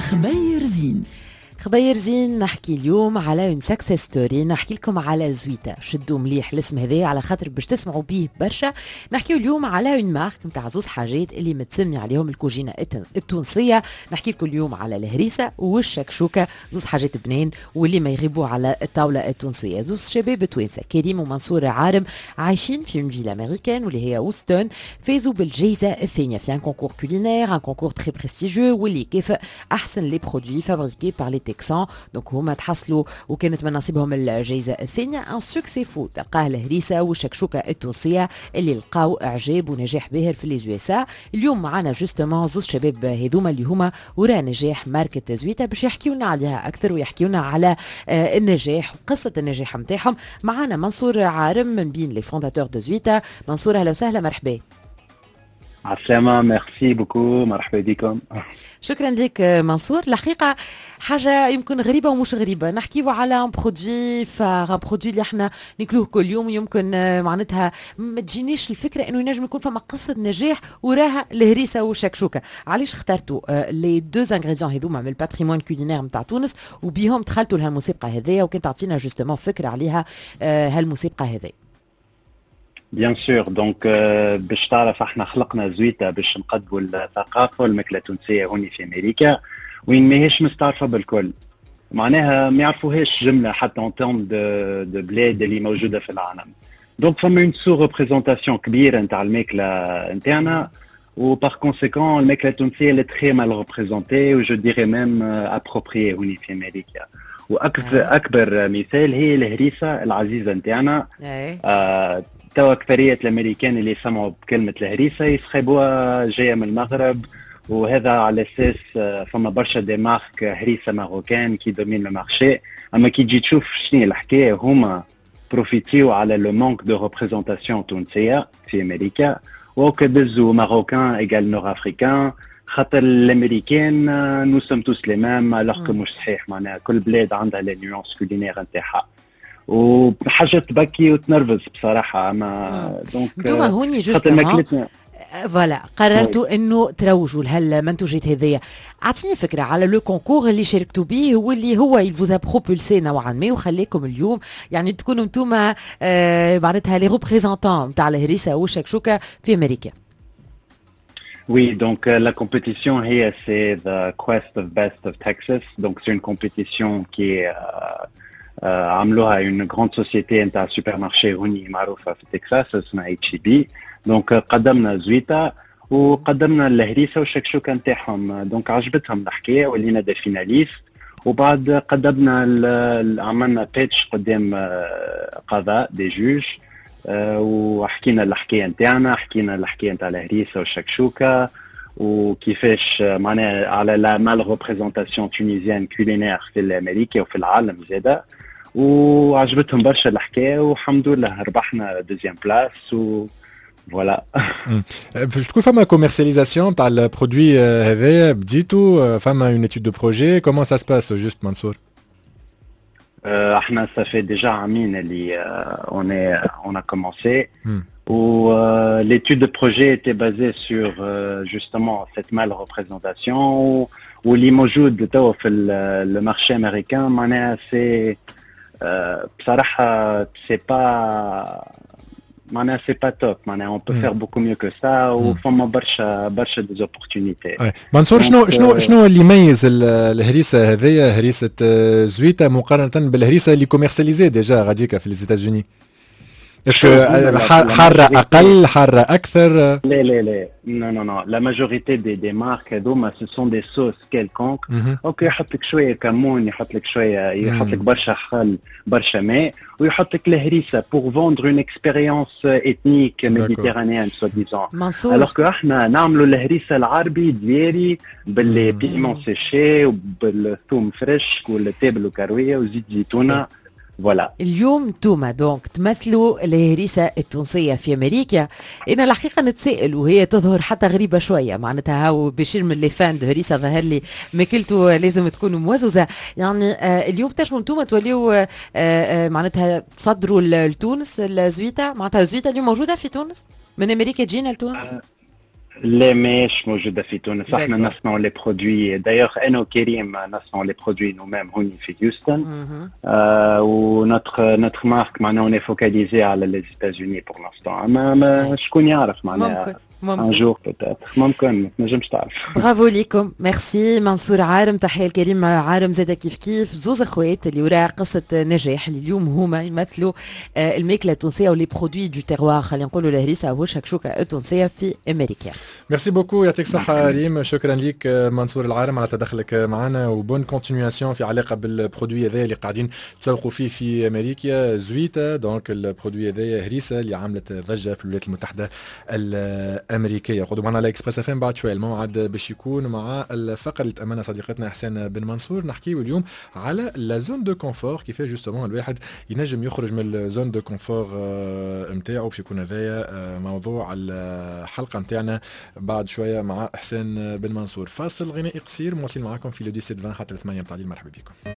خبير زين. خبير زين نحكي اليوم على اون سكسس ستوري. نحكي لكم على زويتا. شدوا مليح الاسم هذا على خاطر باش تسمعوا به برشا. نحكيو اليوم على اون مارك نتاع زوز حاجات اللي متسمي عليهم الكوجينه التونسيه. نحكي لكم اليوم على الهريسه والشكشوكه، زوز حاجات بنين واللي ما يغيبوا على الطاوله التونسيه. زوز شباب توانسه كريم ومنصور عارم عايشين في اون فيل امريكان واللي هي وستون، فازوا بالجائزه الثانيه في ان كونكور كولينير، ان كونكور تري بريستيجيو واللي يكافئ احسن لي برودوي فابريكي بار لي تكسان. دونك هما تحصلوا وكانت من نصيبهم الجائزه الثانيه. ان سوكسي فو تلقاه الهريسه والشكشوكه التونسيه اللي لقاو اعجاب ونجاح باهر في لي USA. اليوم معنا جوستومون زوز شباب هذوما اللي هما وراء نجاح ماركه زويتا باش يحكيوا لنا عليها اكثر ويحكيوا لنا على النجاح وقصه النجاح نتاعهم. معنا منصور عارم من بين لي فونداتور دو زويتا. منصور اهلا وسهلا، مرحبا. عسلامة، ميرسي بوكو، مرحبا بكم. شكرا لك منصور. الحقيقة حاجة يمكن غريبة ومش غريبة، نحكيو على ان برودوي فار، ان برودوي اللي احنا ناكلوه كل يوم. يمكن معناتها ما تجينيش الفكرة انه ينجم يكون فما قصة نجاح وراها الهريسة والشكشوكة. علاش اخترتوا لي دوز انغريديون هذوما من الباتريمون كولينير نتاع تونس وبيهم دخلتوا لها الموسيقى هذيا؟ وكنت تعطينا جوستومون فكرة عليها هالموسيقى هذي. بيان سور، دونك باش تعرف احنا خلقنا زويتا باش نقدموا الثقافه والماكله التونسيه هوني في امريكا وين ماهيش مستعرفه بالكل. معناها ما يعرفوهاش جمله حتى اون تيرم دو بلاد اللي موجوده في العالم. دونك فما اون سو ريبريزونطاسيون كبيره نتاع الماكله نتاعنا، و بار كونسيكون الماكله التونسيه اللي تري مال ريبريزونتي و جو ديري ميم ابروبريي هوني في امريكا. واكبر مثال هي الهريسه العزيزه نتاعنا. توا أكثرية الأمريكان اللي سمعوا بكلمة الهريسة يسخبوها جاية من المغرب، وهذا على أساس فما برشا دي مارك هريسة ماروكان كي دومين لو مارشي. أما كي تجي تشوف شنو الحكاية، هما بروفيتيو على لو مانك دو ريبريزونطاسيون تونسية في أمريكا، وكدزو ماروكان إيجال نور أفريكان، خاطر الأمريكان نو سوم توس لي ميم ألوغ كو مش صحيح. معناها كل بلاد عندها لي نيونس كولينير نتاعها وحاجه تبكي وتنرفز بصراحه. اما دونك انتوما هوني جوستومون فوالا قررتوا انه تروجوا لهالمنتوجات هذيا. اعطيني فكره على لو كونكور اللي شاركتوا به واللي هو يفوزا بروبولسي نوعا ما وخليكم اليوم يعني تكونوا انتوما معناتها لي ريبريزونطون نتاع الهريسه والشكشوكه في امريكا. Oui, donc la compétition c'est the Quest of Best of Texas. Donc c'est une compétition qui est عملوها une grande société نتاع سوبر مارشي هوني معروفه في تكساس اسمها HEB. دونك قدمنا زويتا وقدمنا الهريسه والشكشوكه نتاعهم. دونك عجبتهم الحكايه ولينا دي فيناليست، وبعد قدمنا عملنا بيتش قدام قضاء دي جوج وحكينا الحكايه نتاعنا، حكينا الحكايه نتاع الهريسه والشكشوكه وكيفاش معناها على لا مال ريبريزونطاسيون تونيزيان كولينير في الامريكا وفي العالم زاده، وعجبتهم برشا الحكايه والحمد لله ربحنا دوزيام بلاس و فوالا. باش تكون فما كوميرسياليزاسيون تاع البرودوي هذايا بديتو؟ فما اون ايتود دو بروجي كومون سا سباس جوست منصور؟ احنا ça fait déjà عامين اللي on a commencé. L'étude de projet était basée sur justement cette mal-représentation واللي موجود توا في le marché américain. معناها c'est بصراحة c'est pas top. معناها on peut faire beaucoup mieux que ça وفما برشا des opportunités. منصور شنو اللي يميز الهريسة هذيا هريسة زويتا مقارنة بالهريسة اللي كوميرسياليزي ديجا غاديكا في les États-Unis؟ اسكو حارة اقل حارة اكثر؟ لا non la majorité des marques هذوما ce sont des sauces quelconques. اوكي يحط لك شويه كمون، يحط لك شويه، يحط لك برشا خل، برشا ماء، ويحط لك الهريسه pour vendre une expérience ethnique méditerranéenne soi-disant. alors que احنا نعملوا الهريسه العربي دياري باللي بيمون سيشي وبالثوم فريش والتابل وكرويه وزيت زيتونه. فوالا. اليوم انتوما دونك تمثلوا الهريسه التونسيه في امريكا. انا الحقيقه نتسائل وهي تظهر حتى غريبه شويه، معناتها هاو بشير من لي فان دو هريسه ظهر لي ماكلته لازم تكونوا موزوزه. يعني اليوم تنجموا انتوما توليوا معناتها تصدروا لتونس الزويتا؟ معناتها الزويتا اليوم موجوده في تونس من امريكا تجينا لتونس؟ لا ماهيش موجودة في تونس. احنا نصنعوا لي برودوي دايوغ انا وكريم نصنعوا لي برودوي نو ميم هوني في هيوستن. و notre marque معناها on est focalisé على les États-Unis pour l'instant. اما شكون يعرف معناها un jour peut-être ممكن ما تنجمش تعرف. برافو ليكم. ميرسي منصور عارم. تحية الكريم عارم زاده كيف زوز اخوات اللي وراء قصة نجاح اللي اليوم هما يمثلوا الماكلة التونسية ولي برودوي دو تيروار خلينا نقولوا الهريسة او شكشوكة التونسية في امريكا. ميرسي بوكو يعطيك الصحة ريم. شكرا ليك منصور العارم على تدخلك معنا وبون كونتينياسيون في علاقة بالبرودوي هذا اللي قاعدين تسوقوا فيه في امريكا زويتا. دونك البرودوي هذايا هريسة اللي عملت ضجة في الولايات المتحدة الامريكيه. خذوا معنا على اكسبريس اف ام بعد شويه. الموعد باش يكون مع الفقره اللي تامنها صديقتنا احسان بن منصور. نحكيو اليوم على لا زون دو كونفور، كيفاش جوستومون الواحد ينجم يخرج من الزون دو كونفور نتاعو. باش يكون هذايا موضوع الحلقه نتاعنا بعد شويه مع احسان بن منصور. فاصل غنائي قصير مواصل معكم في لو 17 20 حتى 8 متاع الليل. مرحبا بكم.